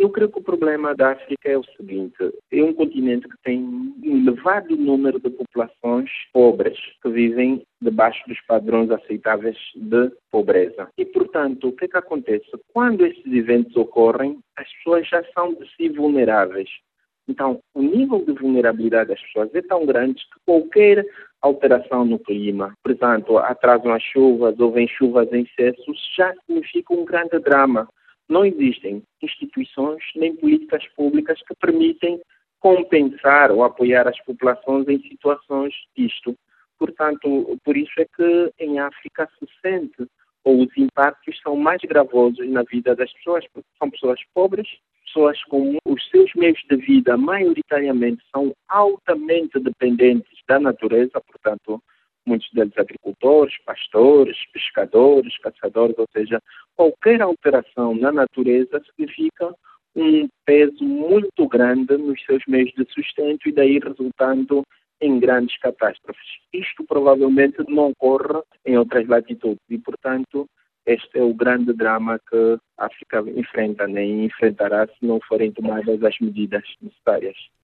Eu creio que o problema da África é o seguinte: é um continente que tem um elevado número de populações pobres, que vivem debaixo dos padrões aceitáveis de pobreza. E, portanto, o que é que acontece? Quando esses eventos ocorrem, as pessoas já são de si vulneráveis. Então, o nível de vulnerabilidade das pessoas é tão grande que qualquer alteração no clima, por exemplo, atrasam as chuvas ou vêm chuvas em excesso, já significa um grande drama. Não existem instituições nem políticas públicas que permitem compensar ou apoiar as populações em situações disto. Portanto, por isso é que em África se sente, ou os impactos são mais gravosos na vida das pessoas, porque são pessoas pobres, pessoas com os seus meios de vida maioritariamente são altamente dependentes da natureza, portanto, muitos deles agricultores, pastores, pescadores, caçadores, ou seja, qualquer alteração na natureza significa um peso muito grande nos seus meios de sustento e daí resultando em grandes catástrofes. Isto provavelmente não ocorre em outras latitudes e, portanto, este é o grande drama que a África enfrenta, nem enfrentará se não forem tomadas as medidas necessárias.